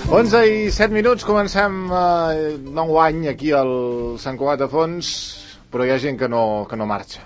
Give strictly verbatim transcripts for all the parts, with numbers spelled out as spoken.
onze i set minuts, comencem eh, nou any aquí al Sant Cugat de Fons, però hi ha gent que no, que no marxa.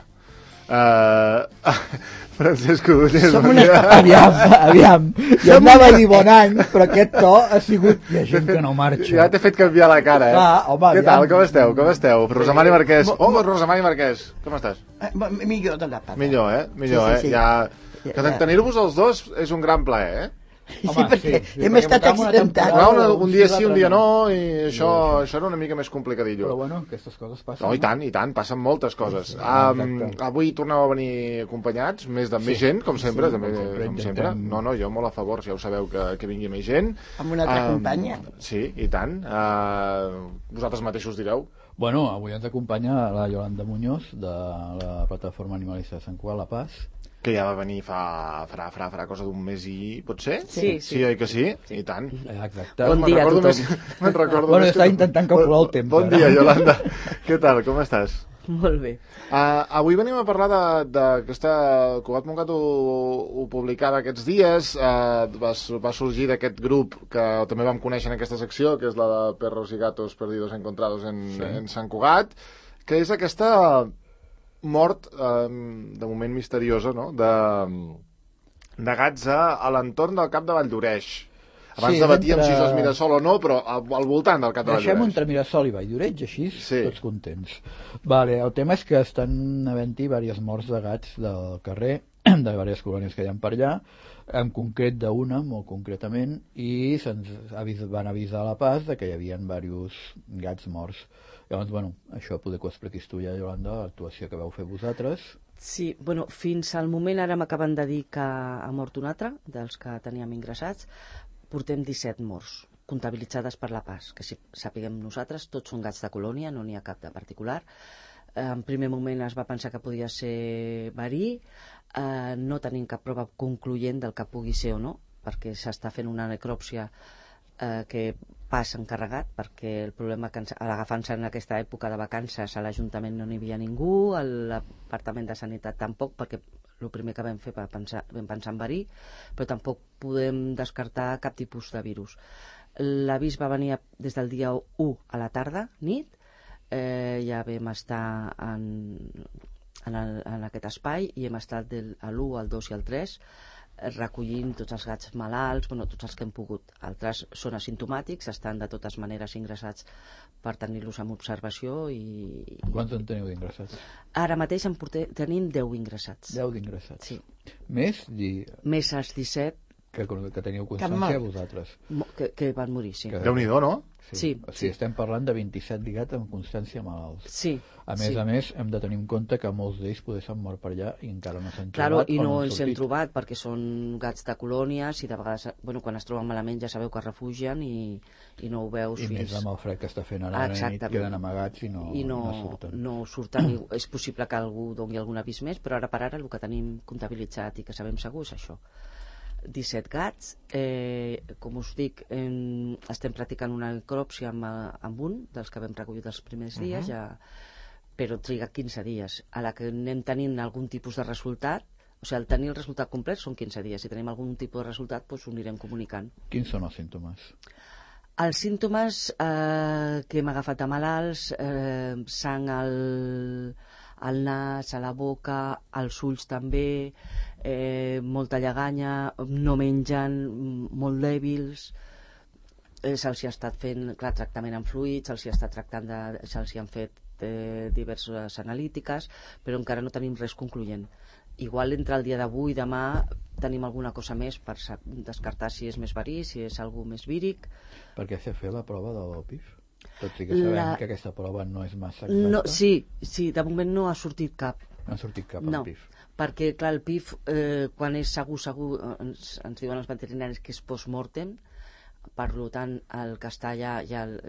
Uh, Francesco Som una... Aviam, aviam. Jo anava a dir bon any, però aquest to ha sigut... Hi ha gent que no marxa. Ja t'he fet canviar la cara, eh? Ah, home, què tal, com esteu? Com esteu? Rosamari Marquès. Oh, Rosamari Marquès, com estàs? Millor de la pata. Millor, eh? Millor, sí, sí, sí. eh? Ja... Que tenir-vos els dos és un gran plaer, eh? Sí, home, perquè sí, sí, hem perquè estat accidentats. Un, un dia sí, un dia no, i això, sí, això era una mica més complicadillo. Però bueno, aquestes coses passen. No, i tant, i tant, passen moltes coses. Sí, um, avui torneu a venir acompanyats, més de sí, més gent, com sempre, sí, també, sempre, com sempre. No, no, jo molt a favor, ja ho sabeu, que, que vingui més gent. Amb una altra um, companya. Sí, i tant. Uh, vosaltres mateixos direu. Bueno, avui ens acompanya la Yolanda Muñoz, de la plataforma animalista de Sant Cugat, La Paz, que ja va venir fa, farà, farà, farà cosa d'un mes i... pot ser? Sí, sí. Sí, oi que sí? sí. I tant. Exacte. Bon dia a tothom. Més, me'n recordo bueno, més està intentant calcular el temps. Bon dia, Yolanda. Què tal, com estàs? Molt bé. Uh, avui venim a parlar d'aquesta... Cugat Montgat ho, ho publicava aquests dies, uh, va, va sorgir d'aquest grup que també vam conèixer en aquesta secció, que és la de Perros y Gatos Perdidos Encontrados en, sí. en Sant Cugat, que és aquesta... mort, eh, de moment misteriosa, no? de, de gats a, a l'entorn del Cap de Valldoreix. Abans sí, debatíem entre... si això és Mirasol o no, però al, al voltant del Cap de Valldoreix. Deixem entre Mirasol i Valldoreix, així, sí. Tots contents. Vale, el tema és que estan havent-hi diverses morts de gats del carrer, de diverses colònies que hi ha per allà, en concret d'una, molt concretament, i se'ns avis, van avisar a La Paz de que hi havia diversos gats morts. Llavors, bueno, això poder que ho expliquis tu ja, Yolanda, l'actuació que vau fer vosaltres. Sí, bueno, fins al moment ara m'acaben de dir que ha mort un altre, dels que teníem ingressats. Portem disset morts, comptabilitzades per La Paz, que si sapiguem nosaltres, tots són gats de colònia, no n'hi ha cap de particular. En primer moment es va pensar que podia ser verí, eh, no tenim cap prova concloent del que pugui ser o no, perquè s'està fent una necròpsia eh, que pas encarregat, perquè el problema que agafant-se en aquesta època de vacances a l'Ajuntament no n'hi havia ningú, a l'Apartament de Sanitat tampoc, perquè el primer que vam fer va pensar, vam pensar en verí, però tampoc podem descartar cap tipus de virus. L'avís va venir des del dia u a la tarda, nit, eh, ja vam estar en, en, el, en aquest espai i hem estat del, a l'u, al dos i al tres, recollint tots els gats malalts, bueno, tots els que hem pogut. Altres són asimptomàtics, estan de totes maneres ingressats per tenir-los en observació. I... Quants en teniu d'ingressats? Ara mateix en portem, tenim deu ingressats. deu d'ingressats. Sí. Més? Di... Més els disset que, que teniu constància vosaltres. Que, que van morir, sí. Que... Déu-n'hi-do, no? Sí. Sí, o sigui, sí. Estem parlant de vint-i-set gats amb constància malalts. Sí. A més sí. a més, hem de tenir en compte que molts d'ells poder s'han mort per allà i encara no s'han claro, trobat. I no, no els hem trobat, perquè són gats de colònies i de vegades, bueno, quan es troben malament ja sabeu que es refugien i, i no ho veus I fins... més amb el fred que està fent ara a la nit, queden amagats i no, I no, no surten. No surten. És possible que algú doni algun avís més, però ara per ara el que tenim comptabilitzat i que sabem segur és això. disset gats, eh, com us dic, eh, estem practicant una necròpsia amb, amb un dels que vam recollir els primers dies, uh -huh. ja, però triga quinze dies. A la que anem tenint algun tipus de resultat, o sigui, al tenir el resultat complet són quinze dies, si tenim algun tipus de resultat doncs ho anirem comunicant. Quins són els símptomes? Els símptomes eh, que hem agafat de malalts, eh, sang al, al nas, a la boca, als ulls també, eh, molta lleganya, no mengen, molt dèbils, eh, se'ls ha estat fent clar, tractament amb fluids, se'ls ha estat tractant de, se'ls han fet eh, diverses analítiques, però encara no tenim res concloent. Igual entre el dia d'avui i demà tenim alguna cosa més per descartar si és més verí, si és algú més víric. Per què s'ha fet la prova del P I F? Tot i que sabem la... que aquesta prova no és massa exacta. No, sí, sí, de moment no ha sortit cap. No ha sortit cap no, al P I F. Perquè, clar, el P I F, eh, quan és segur, segur, ens, ens diuen els veterinaris que és post-mortem, per tant, el que està allà, ja el,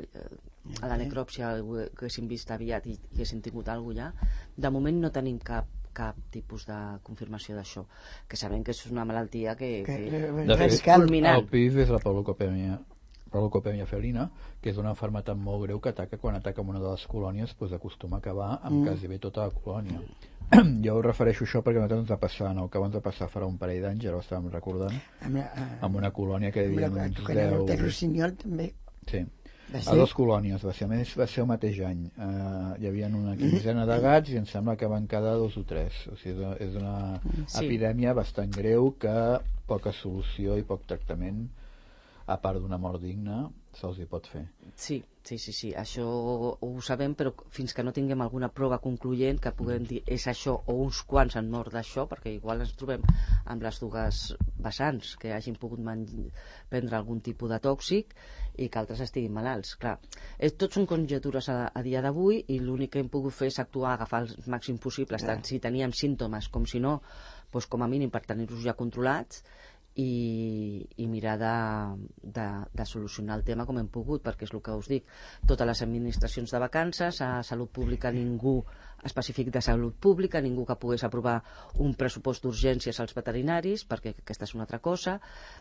a la necròpsia que haguéssim vist aviat i, i haguéssim tingut alguna cosa ja, de moment no tenim cap cap tipus de confirmació d'això, que sabem que és una malaltia que, que, que, que és culminant. El P I F és la peulocopèmia. la leucopènia felina, que és una malaltia molt greu que ataca quan ataca en una de les colònies, doncs acostuma a acabar amb mm. quasi bé tota la colònia. Jo us refereixo això perquè a nosaltres ens va passar, no, que abans va passar farà un parell d'anys, ara ho estàvem recordant, amb, la, uh, amb una colònia que hi havia uns deu... Amb el rossinyol també. Sí, a dues colònies, va ser, a més va ser el mateix any. Uh, hi havia una quinzena de gats i em sembla que van quedar dos o tres. O sigui, és una sí. epidèmia bastant greu que poca solució i poc tractament, a part d'una mort digna, se'ls hi pot fer. Sí, sí, sí, sí, això ho sabem, però fins que no tinguem alguna prova concloent que puguem dir és això o uns quants han mort d'això, perquè igual ens trobem amb les dues vessants, que hagin pogut prendre algun tipus de tòxic i que altres estiguin malalts. Clar, és, tots són conjectures a, a dia d'avui i l'únic que hem pogut fer és actuar, agafar els màxims possibles, tant si teníem símptomes com si no, doncs com a mínim per tenir-los ja controlats, I, i mirar de, de, de solucionar el tema com hem pogut, perquè és el que us dic, totes les administracions de vacances, a Salut Pública ningú específic de Salut Pública, ningú que pogués aprovar un pressupost d'urgències als veterinaris, perquè aquesta és una altra cosa.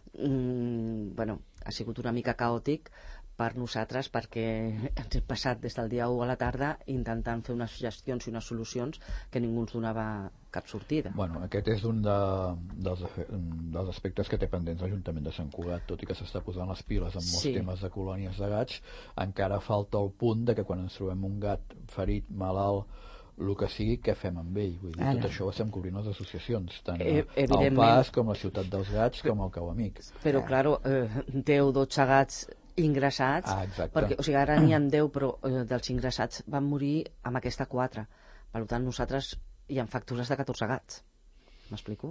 Mm, bueno, ha sigut una mica caòtic per nosaltres perquè ens hem passat des del dia u a la tarda intentant fer unes gestions i unes solucions que ningú ens donava cap sortida. Bueno, aquest és un de, dels, dels aspectes que té pendents l'Ajuntament de Sant Cugat, tot i que s'està posant les piles en molts sí. temes de colònies de gats, encara falta el punt de que quan ens trobem un gat ferit, malalt, el que sigui, què fem amb ell? Vull dir, ah, tot no. això ho estem cobrint les associacions, tant eh, el Pas com la Ciutat dels Gats com el Cau Amic. Però, ah. claro, eh, deu o dotze gats ingressats, ah, perquè, o sigui, ara n'hi ha deu, però eh, dels ingressats van morir amb aquesta quatre. Per tant, nosaltres hi ha factures de catorze gats. M'explico?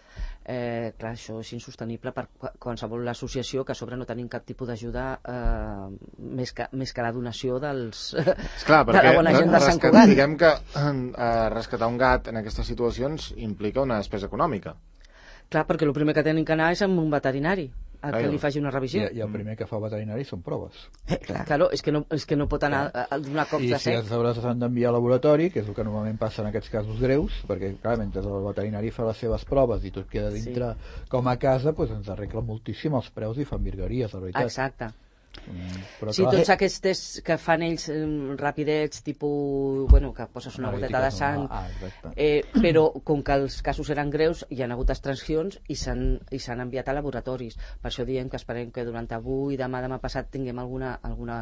Eh, clar, això és insostenible per qualsevol associació que a sobre no tenim cap tipus d'ajuda eh, més, que, més que la donació dels, Esclar, de la bona gent de Sant Cugat. Diguem que eh, rescatar un gat en aquestes situacions implica una despesa econòmica. Clar, perquè el primer que tenim que anar és amb un veterinari a que li faci una revisió. I, i el primer que fa el veterinari són proves. Eh, clar. Claro, és que no, és que no pot anar a, a donar cops I de sec. I si els s'han d'enviar al laboratori, que és el que normalment passa en aquests casos greus, perquè clar, mentre el veterinari fa les seves proves i tot queda dintre sí. com a casa, doncs ens arregla moltíssim els preus i fan virgueries, la veritat. Exacte. Mm, però sí, clar, tots aquests tests que fan ells eh, rapidets, tipus, bueno, que poses una goteta de sang, ah, eh, però com que els casos eren greus, hi ha hagut extraccions i s'han enviat a laboratoris. Per això diem que esperem que durant avui, demà, demà passat, tinguem alguna, alguna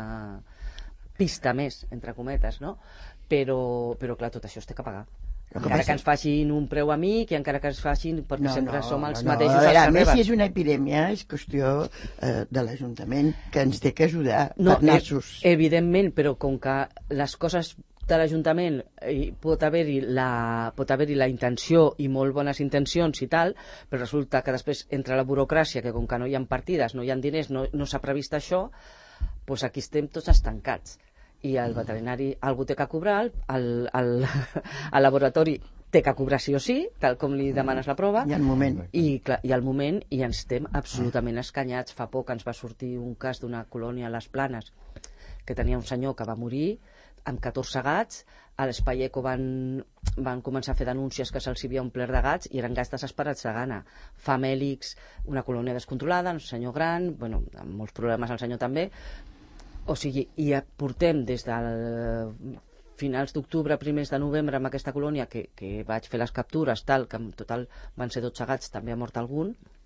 pista més, entre cometes, no? Però, però clar, tot això es té que pagar. Encara que ens facin un preu amic i encara que ens facin, perquè no, sempre no, som els no, mateixos no. Els que reben. A més, si és una epidèmia, és qüestió eh, de l'Ajuntament que ens té que ajudar no, per nassos. Eh, evidentment, però com que les coses de l'Ajuntament pot haver-hi la, pot haver-hi la intenció i molt bones intencions i tal, però resulta que després entra la burocràcia, que com que no hi ha partides, no hi ha diners, no, no s'ha previst això, doncs aquí estem tots estancats. I el veterinari algú té que cobrar, el, el, el laboratori té que cobrar sí o sí, tal com li demanes la prova, i al moment, i, clar, i al moment i ens estem absolutament escanyats. Fa poc ens va sortir un cas d'una colònia a les Planes que tenia un senyor que va morir amb catorze gats. A l'Espai Eco van, van començar a fer denúncies que se'ls havia omplert de gats i eren gats desesperats de gana. Famèlics, una colònia descontrolada, un senyor gran, bueno, amb molts problemes el senyor també. O sigui, i portem des del finals d'octubre, primers de novembre amb aquesta colònia que, que vaig fer les captures, tal, que en total van ser dotze gats, també ha mort algun,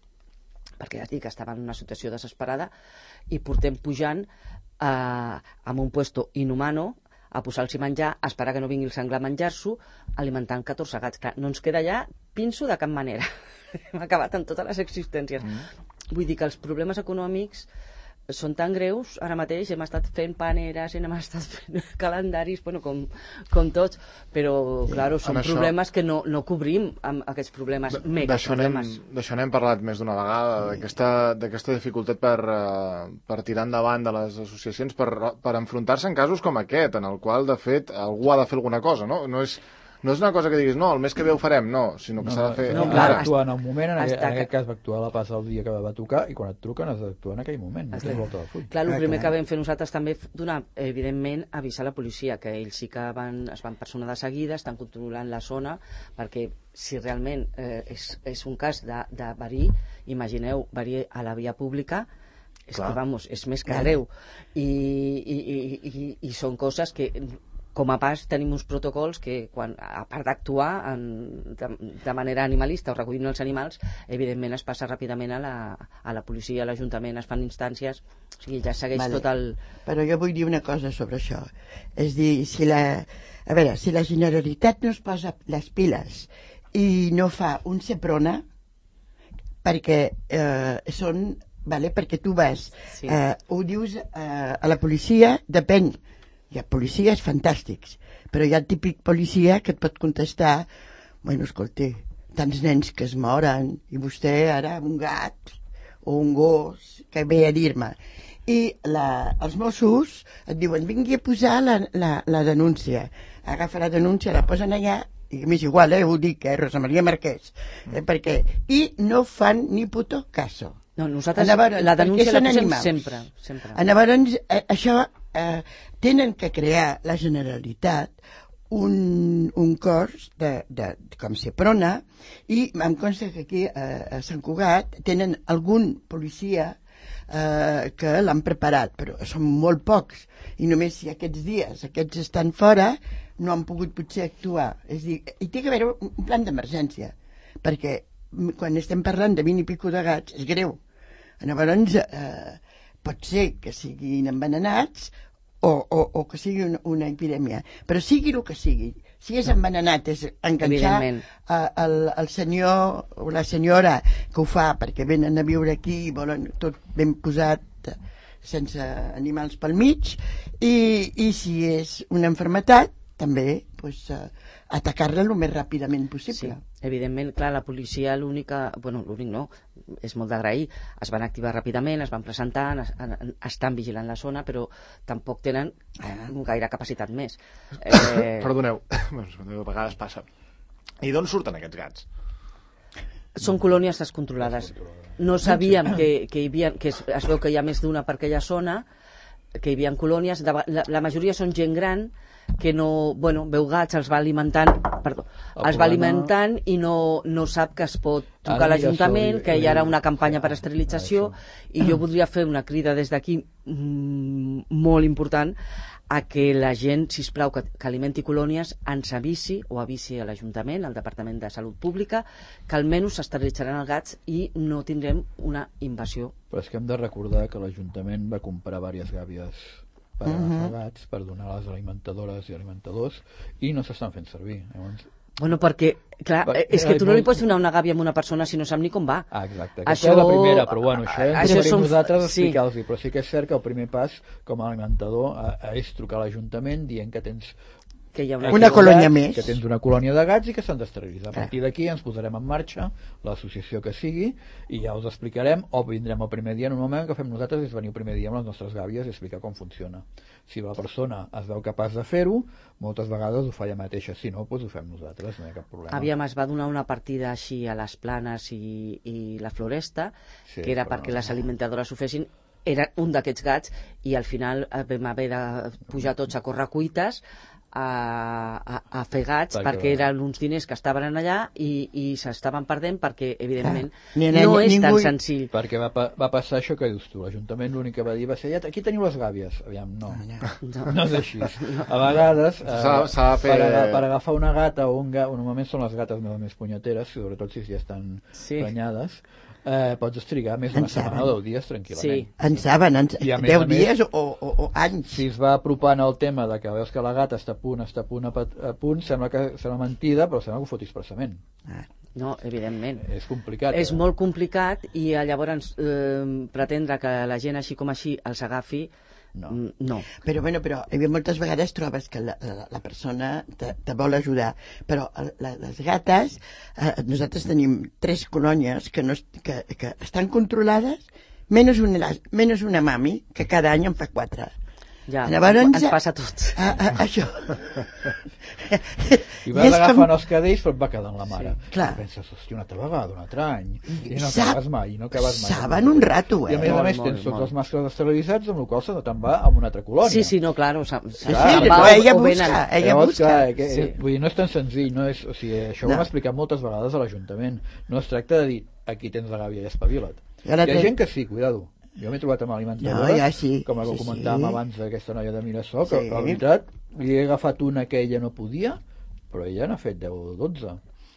perquè ja dic que estava en una situació desesperada, i portem pujant eh, amb un puesto inhumano a posar-los menjar, a esperar que no vingui el senglar a menjar-s'ho, alimentant catorze gats. Clar, no ens queda ja pinso de cap manera. Hem acabat amb totes les existències. Mm. Vull dir que els problemes econòmics són tan greus, ara mateix hem estat fent paneres, hem estat fent calendaris, bueno, com, com tots, però, clar, són això, problemes que no, no cobrim amb aquests problemes, mega problemes. D'això n'hem parlat més d'una vegada, d'aquesta dificultat per, uh, per tirar endavant de les associacions, per, per enfrontar-se en casos com aquest, en el qual, de fet, algú ha de fer alguna cosa, no? No és... No és una cosa que diguis, no, el mes que ve ho farem, no, sinó que no, s'ha de fer... No, clar, has d'actuar en un moment, en, aquest, en aquest cas va actuar a la passa el dia que va tocar, i quan et truquen has d'actuar en aquell moment, no tens volta de full. Clar, el ah, primer clar. que vam fer nosaltres també donar, evidentment, avisar la policia, que ells sí que van, es van personar de seguida, estan controlant la zona, perquè si realment eh, és, és un cas de, de verí, imagineu, verí a la via pública, és Clar. que, vamos, és més que greu. I, i, i, i, i són coses que, com a pas, tenim uns protocols que, quan, a part d'actuar de, de manera animalista o recollint els animals, evidentment es passa ràpidament a la, a la policia, a l'Ajuntament, es fan instàncies, o sigui, ja segueix vale. tot el... Però jo vull dir una cosa sobre això. És dir, si la... A veure, si la Generalitat no es posa les piles i no fa un Seprona, perquè eh, són... Vale, perquè tu vas, sí. eh, ho dius eh, a la policia, depèn. Hi ha policies fantàstics, però hi ha el típic policia que et pot contestar, bueno, escolti, tants nens que es moren, i vostè ara un gat o un gos que ve a dir-me. I la, els Mossos et diuen, vingui a posar la, la, la denúncia. Agafa la denúncia, la posen allà, i m'és igual, eh, ho dic, eh, Rosa Maria Marquès, eh, perquè... I no fan ni puto caso. No, nosaltres llavors, la denúncia la posem sempre, sempre. Llavors, eh, això eh, tenen que crear la Generalitat un, un cos de, de, com Seprona, i em consta que aquí eh, a Sant Cugat tenen algun policia eh, que l'han preparat, però són molt pocs, i només si aquests dies aquests estan fora no han pogut potser actuar. És a dir, hi té que haver un plan d'emergència, perquè quan estem parlant de vint i pico de gats és greu. Llavors, eh, pot ser que siguin envenenats o, o, o que sigui una, una epidèmia, però sigui el que sigui, si és envenenat és enganxar a, el, el senyor o la senyora que ho fa perquè venen a viure aquí i volen tot ben posat sense animals pel mig, i, i si és una malaltia també pues, uh, atacar-la el més ràpidament possible. Sí, evidentment, clar, la policia l'única, bueno, l'únic no, és molt d'agrair, es van activar ràpidament, es van presentar, es, estan vigilant la zona, però tampoc tenen eh, gaire capacitat més. Eh... Perdoneu, a vegades passa. I d'on surten aquests gats? Són colònies descontrolades. No sabíem que, que, hi havia, que es, es veu que hi ha més d'una per aquella zona, que hi havia colònies, de, la, la majoria són gent gran, que no, bueno, veu gats, els va alimentant, perdó, els va alimentant i no, no sap que es pot trucar a l'Ajuntament, que hi ha una campanya per esterilització, i jo voldria fer una crida des d'aquí mm, molt important a que la gent, sisplau, que, que alimenti colònies, ens avisi o avisi a l'Ajuntament, al Departament de Salut Pública, que almenys s'esterilitzaran els gats i no tindrem una invasió. Però és que hem de recordar que l'Ajuntament va comprar diverses gàbies per agafar gats, per donar a les alimentadores i alimentadors, i no s'estan fent servir. Llavors... Bueno, perquè, clar, Va, és que tu no li pots donar una gàbia a una persona si no sap ni com va. Ah, exacte. Aquesta això... és la primera, però bueno, això, això som... nosaltres explicar-los, sí. Però sí que és cert que el primer pas, com a alimentador, és trucar a l'Ajuntament dient que tens que hi ha una, una colònia més, que tens una colònia de gats i que s'han d'esterilitzar. A partir d'aquí ens posarem en marxa l'associació que sigui i ja us explicarem, o vindrem el primer dia. Normalment el que fem nosaltres és venir el primer dia amb les nostres gàbies i explicar com funciona. Si la persona es veu capaç de fer-ho, moltes vegades ho fa ella mateixa, si no, doncs ho fem nosaltres, no hi ha cap problema. Aviam, es va donar una partida així a les Planes i, i la Floresta, sí, que era perquè no. les alimentadores ho fessin, era un d'aquests gats, i al final vam haver de pujar tots a córrer cuites a, a, a fer gats, perquè, perquè eren uns diners que estaven allà i, i s'estaven perdent perquè, evidentment, ah, no, no és ningú... tan senzill. Perquè va, va passar això que dius tu. L'Ajuntament l'únic que va dir va ser, aquí teniu les gàbies. Aviam, no. No, no és així. A vegades, eh, s'ha de fer... per, per agafar una gata o un gat, normalment són les gates més, més punyeteres, sobretot si ja estan sí. prenyades, Eh, pots estrigar més d'una setmana o deu dies tranquil·lament. Sí. En saben, en... deu dies o, o, o anys. Si es va apropant el tema de que veus que la gata està a punt, està a punt, a, a punt, sembla que serà mentida, però sembla que ho fot expressament. Ah. No, evidentment. És complicat. És eh? molt complicat i llavors eh, pretendre que la gent així com així els agafi, no. no. Però, bueno, però moltes vegades trobes que la, la, la persona te, te vol ajudar, però la, les gates, eh, nosaltres tenim tres colònies que, no, que, que estan controlades, menys una, menys una mami, que cada any en fa quatre. Ja, llavors, ens passa a tots. A, a, això. I vas agafant com... els cadells, però et va quedant la mare. Sí, clar. I penses, hòstia, una altra vegada, un altre any. I no Sap... acabes mai, i no acabes mai. Saben un rato, eh? I a més a més tens tots els mascles esterilitzats, amb el qual se te'n va a una altra colònia. Sí, sí, no, clar. O sea, sí, sí, però ella busca, ella Llavors, busca. Clar, que, sí. Vull dir, no és tan senzill, no és, o sigui, això no. ho hem explicat moltes vegades a l'Ajuntament. No es tracta de dir, aquí tens la gàbia i espavila't. Hi ha gent que sí, cuidado. Jo m'he trobat amb alimentadores, no, ja sí, com sí, comentàvem sí. abans d'aquesta noia de Mirasol, que sí. la veritat li he agafat una que ella no podia, però ella n'ha fet deu o dotze.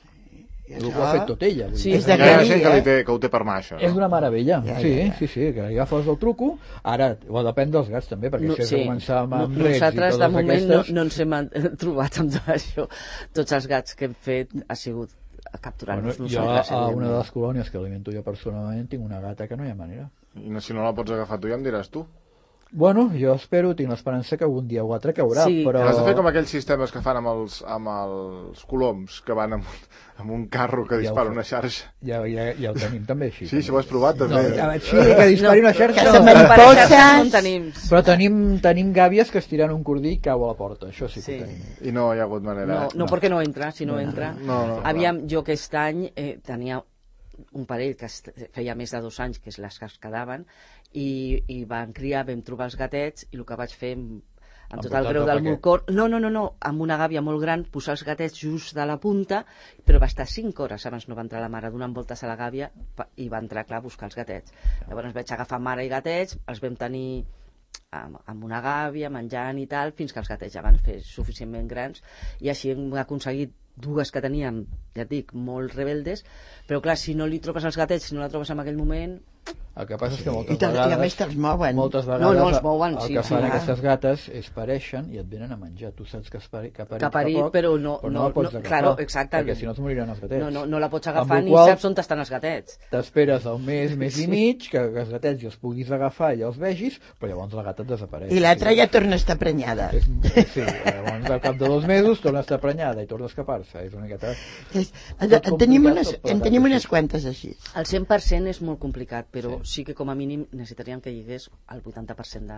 I això... ho ha fet tot ella. Sí, és de hi ha gent que, li té, que ho té per mà, això. No? És una meravella, ja, sí, ja, ja. sí, sí, que li agafes el truco. Ara, o depèn dels gats també, perquè no, si has sí. de començar amb, amb no, leds i nosaltres totes de moment aquestes... no, no ens hem trobat amb tot això. Tots els gats que hem fet ha sigut capturar-nos bueno, nosaltres. Jo a una de les colònies que alimento jo personalment tinc una gata que no hi ha manera. Si no la pots agafar tu ja em diràs tu. Bueno, jo espero, tinc l'esperança que algun dia o altre caurà, sí. però... Has de fer com aquells sistemes que fan amb els, amb els coloms, que van amb, amb un carro que dispara ja una xarxa. Ja, ja, ja ho tenim també així. Sí, també. si ho has provat també. No, ja, sí, que dispari no. una xarxa. Que se no en tenim. Però tenim, tenim gàbies que estiran un cordí i cau a la porta, això sí, sí. que tenim. I no hi ha hagut manera. No, no, no. perquè no entra, si no, no entra. No, no, Aviam, jo aquest any eh, tenia un parell que feia més de dos anys, que és les que es quedaven, i, i van criar, vam trobar els gatets, i el que vaig fer amb, amb tot el greu del meu cor, no, no, no, no, amb una gàbia molt gran, posar els gatets just de la punta, però va estar cinc hores abans no va entrar la mare, donant voltes a la gàbia, i va entrar, clar, a buscar els gatets. Llavors vaig agafar mare i gatets, els vam tenir amb, amb una gàbia, menjant i tal, fins que els gatets ja van fer suficientment grans, i així hem aconseguit dues que teníem, ja et dic, molt rebeldes, però clar, si no li trobes els gatets, si no la trobes en aquell moment... El que passa és que moltes I, tot, vegades... I a més te'ls mouen. Moltes vegades no, no, els mouen, el sí, que fan sí, aquestes gates és pareixen i et venen a menjar. Tu saps que, es pari, que ha parit, que ha parit fa poc, però no, però no, no, la pots no agafar, claro, exacte, perquè si no es moriran els gatets. No, no, no la pots agafar ni qual, saps on estan els gatets. T'esperes el mes, mes sí. i mig, que, que els gatets ja els puguis agafar i els vegis, però llavors la gata et desapareix. I l'altra ja torna a estar prenyada. És, sí, llavors al cap de dos mesos torna a estar prenyada i torna a escapar-se. És una miqueta... És, en tenim unes, en tenim unes quantes així. El cent per cent és molt complicat, però sí, sí que com a mínim necessitaríem que hi hagués el vuitanta per cent de,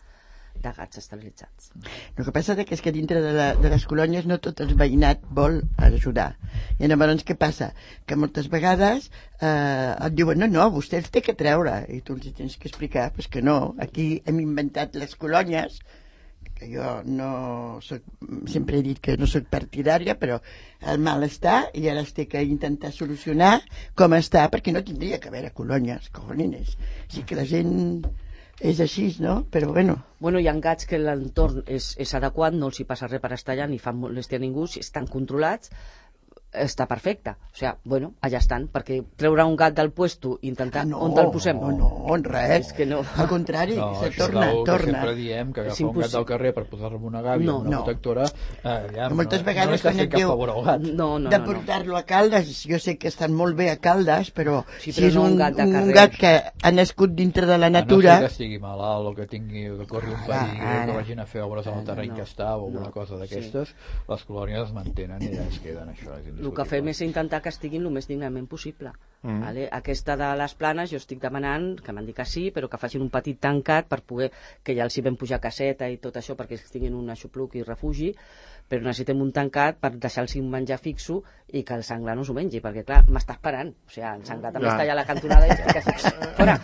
de gats esterilitzats. El que passa és que dintre de, la, de les colònies no tot el veïnat vol ajudar. I llavors què passa? Que moltes vegades eh, et diuen no, no, vostè els té que treure. I tu els tens que explicar pues que no. Aquí hem inventat les colònies, que jo no soc, sempre he dit que no soc partidària, però el mal està i ara es té que intentar solucionar com està, perquè no tindria que haver colònies, cojonines. Sí que la gent és així, no? Però bueno. Bueno, hi ha gats que l'entorn és, és adequat, no els hi passa res per estar allà, ni fan molèstia a ningú, si estan controlats, està perfecte. O sigui, bueno, allà estan, perquè treure un gat del puesto i intentar... Ah, no, on te'l posem? No, no, res. És que no. Al contrari, no, se torna, que torna. Sempre diem que agafar un gat del carrer per posar-lo en una gàbia, no, una no. protectora... Eh, ja, moltes no, vegades no quan et diu no, no, de no, portar-lo a Caldes, jo sé que estan molt bé a Caldes, però, sí, però si és no un, un, gat un, un gat que ha nascut dintre de la natura... A no ser que estigui malalt o que tingui que corri un perill, ah, que vagin a fer obres en el terreny no, que està o alguna no, cosa d'aquestes, sí. Les colònies es mantenen i ja es queden, això és indiscutible. El que fem és intentar que estiguin el més dignament possible. Mm. Vale? Aquesta de les planes jo estic demanant que m'han dit que sí, però que facin un petit tancat per poder, que ja els hi vam pujar caseta i tot això perquè tinguin un aixopluc i refugi, però necessitem un tancat per deixar-los un menjar fixo i que el senglar no s'ho mengi, perquè clar, m'està esperant, o sigui, el senglar també ja. Està allà a la cantonada i que fora.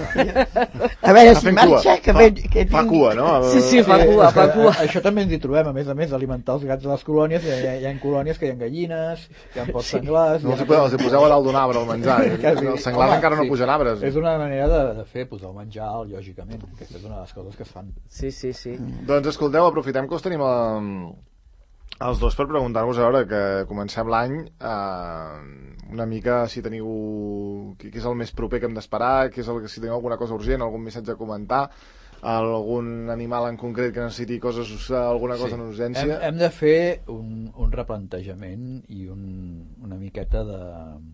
A veure si marxa, que, fa, que fa cua, no? El... Sí, sí, fa cua, fa cua. Això també ens hi trobem, a més a més, alimentar els gats de les colònies, hi ha, hi ha colònies que hi ha gallines, hi ha porcs senglars... No, els, ha... els hi poseu a dalt d'un arbre el menjar, els senglars encara no pugen arbres. És una manera de, de fer, posar el menjar, lògicament, aquesta és una de les coses que es fan. Sí, sí, sí. Mm. Doncs escolteu, aprofitem que us tenim a... els dos per preguntar-vos a veure que comencem l'any eh, una mica si teniu què és el més proper que hem d'esperar, què és el, si teniu alguna cosa urgent, algun missatge a comentar, algun animal en concret que necessiti coses, alguna cosa sí. En urgència. Hem, hem de fer un, un replantejament i un, una miqueta de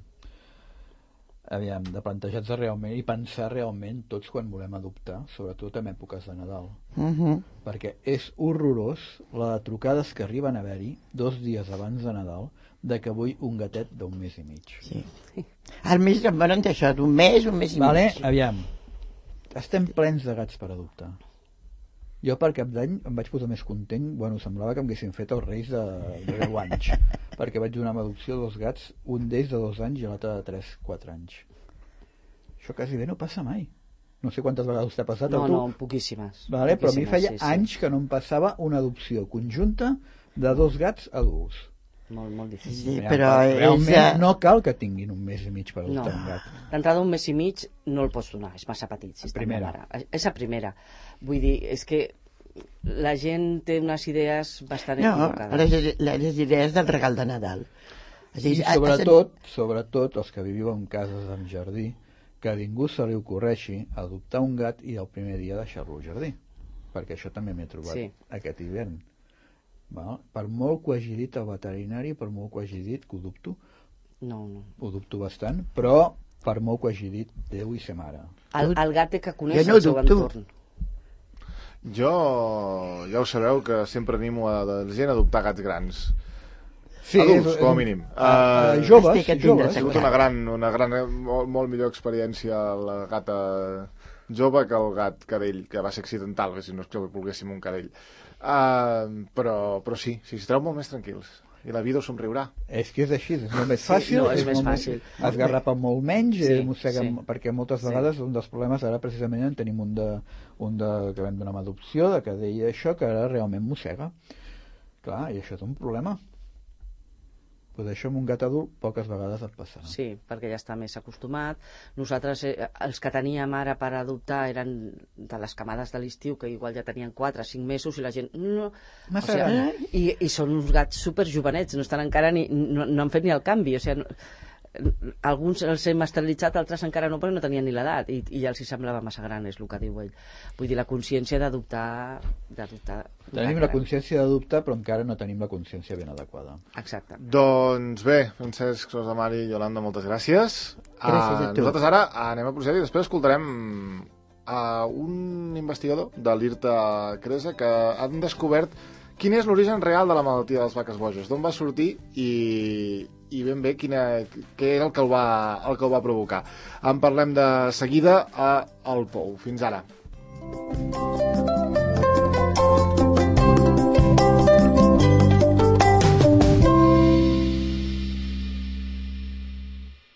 aviam, de plantejar-se realment i pensar realment tots quan volem adoptar, sobretot en èpoques de Nadal. Uh-huh. Perquè és horrorós la de trucades que arriben a haver-hi dos dies abans de Nadal de que vull un gatet d'un mes i mig. Sí. Al mes em van això, d'un mes, un mes i vale? mig. Aviam, estem plens de gats per adoptar. Jo per cap d'any em vaig posar més content, bueno, semblava que em haguessin fet els reis de, de deu anys, perquè vaig donar amb adopció dos gats, un d'ells de dos anys i l'altre de tres quatre anys. Això quasi bé no passa mai. No sé quantes vegades t'ha passat no, a tu. No, no, poquíssimes. Vale, poquíssimes però a mi feia sí, sí. anys que no em passava una adopció conjunta de dos gats adults. molt, molt difícil. Sí, però realment és... no cal que tinguin un mes i mig per adoptar no. un gat. D'entrada un mes i mig no el pots donar, és massa petit. Si primera. Mare. És a primera. Vull dir, és que la gent té unes idees bastant no, equivocades. Les, les idees del regal de Nadal. I sobretot, sobretot els que viviu en cases amb jardí, que a ningú se li ocorreixi adoptar un gat i el primer dia deixar-lo al jardí, perquè això també m'he trobat sí. aquest hivern. Val? Per molt que ho hagi dit el veterinari, per molt que ho hagi dit, que ho dubto, no, no. ho dubto bastant, però per molt que ho hagi dit, Déu i sa mare. El, el gat té que conèixer no el seu dubto. entorn. Jo, ja ho sabeu, que sempre animo a la gent a adoptar gats grans. Sí, adults, com a mínim. Uh, uh, joves, joves. Ha sigut una gran, una gran molt, molt millor experiència la gata jove que el gat cadell, que va ser accidental, que si no és que volguéssim un cadell. Uh, però, però sí, sí, estareu molt més tranquils. I la vida us somriurà. És que és així, és molt més fàcil. Sí, no, és, és més molt fàcil. Es garrapa molt menys, sí, mossega, sí. perquè moltes vegades sí. un dels problemes, ara precisament en tenim un, de, un de, que vam donar amb adopció, de que deia això, que ara realment mossega. Clar, i això és un problema. Pues això amb un gat adult poques vegades et passarà. Sí, perquè ja està més acostumat. Nosaltres, eh, els que teníem ara per adoptar eren de les camades de l'estiu, que igual ja tenien quatre o cinc mesos, i la gent... No, o sigui, i, I són uns gats superjovenets, no estan encara ni... No, no han fet ni el canvi, o sigui... No, alguns els hem esterilitzat, altres encara no, perquè no tenien ni l'edat, i, i ja els hi semblava massa gran, és el que diu ell. Vull dir, la consciència d'adoptar... d'adoptar tenim la consciència d'adoptar, però encara no tenim la consciència ben adequada. Exacte. Doncs bé, Francesc, Rosa Mari i Yolanda, moltes gràcies. Gràcies a tu. Nosaltres ara anem a proceder i després escoltarem a un investigador de l'IRTA Cresa que han descobert quin és l'origen real de la malaltia de les vaques boges, d'on va sortir i, i ben bé quina, què era el que el va, el que el va provocar. En parlem de seguida a El Pou. Fins ara.